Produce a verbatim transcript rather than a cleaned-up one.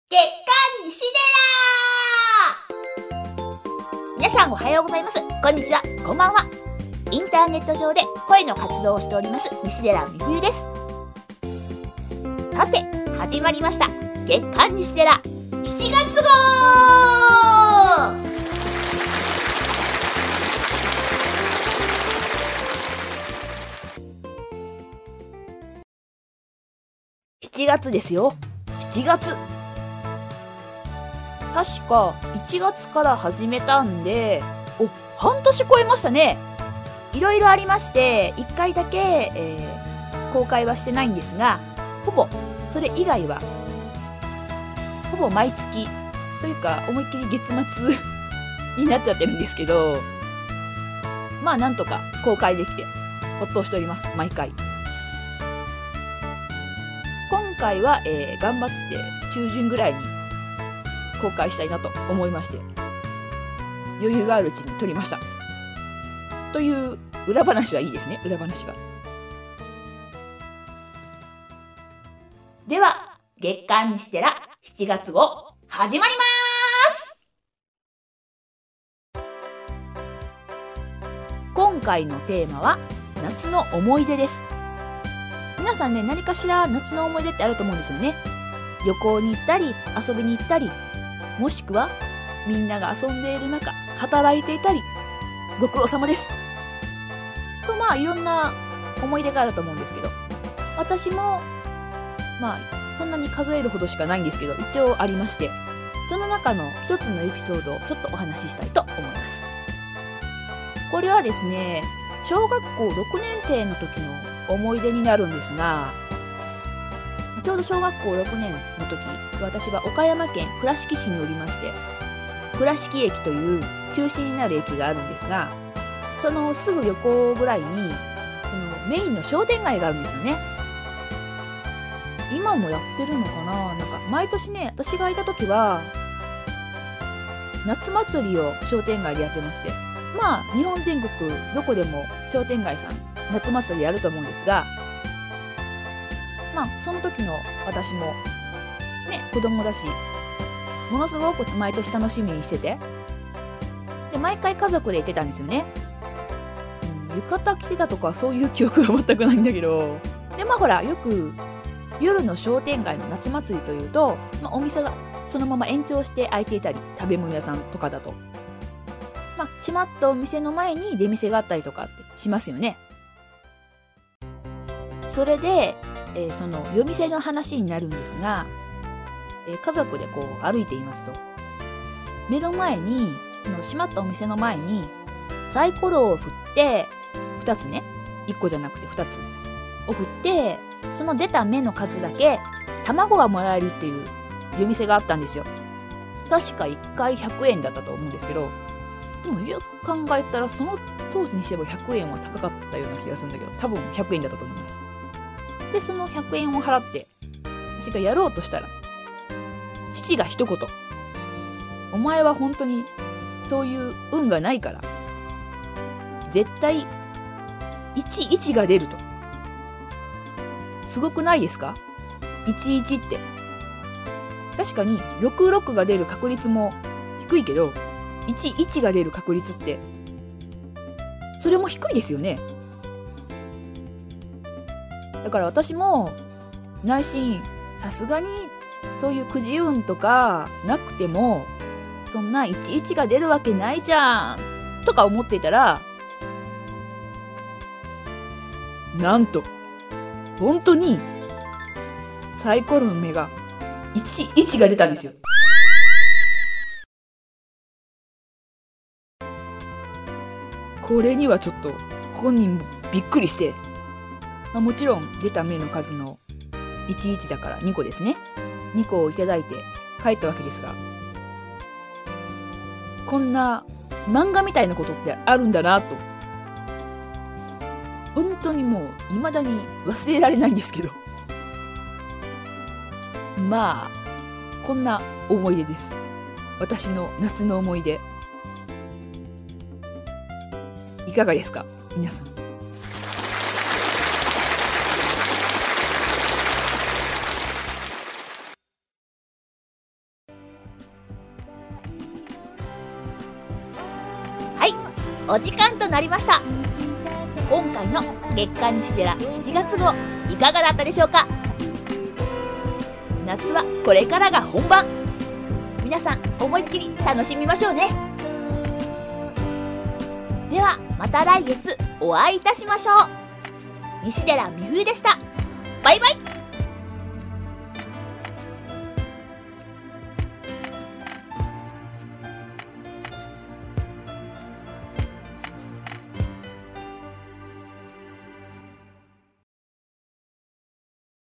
月刊西寺。皆さんおはようございます。こんにちは、こんばんは。インターネット上で声の活動をしております西寺美冬です。さて始まりました月刊西寺しちがつ号。しちがつですよ。しちがつ。確かいちがつから始めたんで、お、半年超えましたね。いろいろありまして、いっかいだけ、えー、公開はしてないんですが、ほぼそれ以外はほぼ毎月というか思いっきり月末になっちゃってるんですけど、まあなんとか公開できてほっとしております。毎回。今回は、えー、頑張って中旬ぐらいに公開したいなと思いまして、余裕があるうちに撮りましたという裏話はいいですね。裏話は。では月刊西寺しちがつ号始まります。今回のテーマは夏の思い出です。皆さんね、何かしら夏の思い出ってあると思うんですよね。旅行に行ったり遊びに行ったり、もしくはみんなが遊んでいる中働いていたり、ご苦労様ですと、まあいろんな思い出があると思うんですけど、私もまあそんなに数えるほどしかないんですけど、一応ありまして、その中の一つのエピソードをちょっとお話ししたいと思います。これはですね、小学校ろくねん生の時の思い出になるんですが、ちょうど小学校ろくねんの時、私は岡山県倉敷市におりまして、倉敷駅という中心になる駅があるんですが、そのすぐ横ぐらいにそのメインの商店街があるんですよね。今もやってるのかな。なんか毎年ね、私がいた時は夏祭りを商店街でやってまして、まあ日本全国どこでも商店街さん夏祭りやると思うんですが、まあその時の私もね、子供だし、ものすごく毎年楽しみにしてて、で毎回家族で行ってたんですよね。うん、浴衣着てたとかそういう記憶は全くないんだけど、でまあほら、よく夜の商店街の夏祭りというと、まあ、お店がそのまま延長して開いていたり、食べ物屋さんとかだと、まあ、閉まったお店の前に出店があったりとかってしますよね。それで、えー、その夜店の話になるんですが、えー、家族でこう歩いていますと、目の前にその閉まったお店の前にサイコロを振って、ふたつね、いっこじゃなくてふたつを振って、その出た目の数だけ卵がもらえるっていう夜店があったんですよ。確かいっかいひゃくえんだったと思うんですけど、でもよく考えたらその当時にしてもひゃくえんは高かったような気がするんだけど、多分ひゃくえんだったと思います。でそのひゃくえんを払って私がやろうとしたら、父が一言、お前は本当にそういう運がないから絶対いちいちが出ると。すごくないですか？いちいちって。確かにろくろくが出る確率も低いけど、いちいちが出る確率ってそれも低いですよね。だから私も内心、さすがにそういうくじ運とかなくても、そんないちいちが出るわけないじゃんとか思っていたら、なんと本当にサイコロの目がいちいちが出たんですよ。これにはちょっと本人もびっくりして、まあ、もちろん出た目の数のいちいちだからにこですね。にこをいただいて帰ったわけですが、こんな漫画みたいなことってあるんだなと、本当にもう未だに忘れられないんですけど、まあこんな思い出です。私の夏の思い出。いかがですか皆さん。 お時間となりました。今回の月刊西寺しちがつ号いかがだったでしょうか。夏はこれからが本番。皆さん思いっきり楽しみましょうね。ではまた来月お会いいたしましょう。西寺美冬でした。バイバイ。